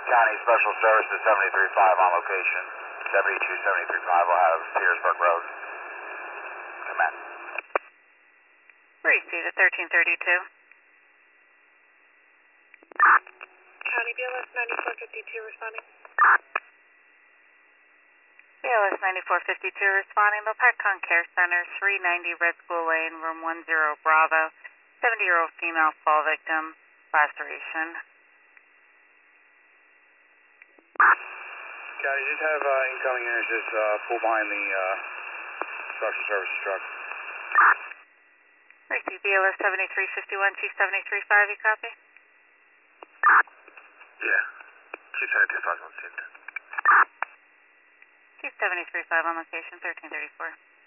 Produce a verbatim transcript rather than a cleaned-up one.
County Special Services seventy-three five on location. seventy-two seventy-three five will have Petersburg Road. Command. Receive at thirteen thirty-two. County B L S ninety-four fifty-two responding. B L S ninety-four fifty-two responding. The Petcon Care Center, three ninety Red School Lane, room one zero Bravo. seventy-year-old female fall victim, laceration. County, just have uh, incoming units just uh, pull behind the uh, Special Services truck. Receive B L S seventy-three fifty-one, Chief seventy-three five, you copy? Yeah. Chief seventy-three five on scene. Chief seventy-three five on location, thirteen thirty-four.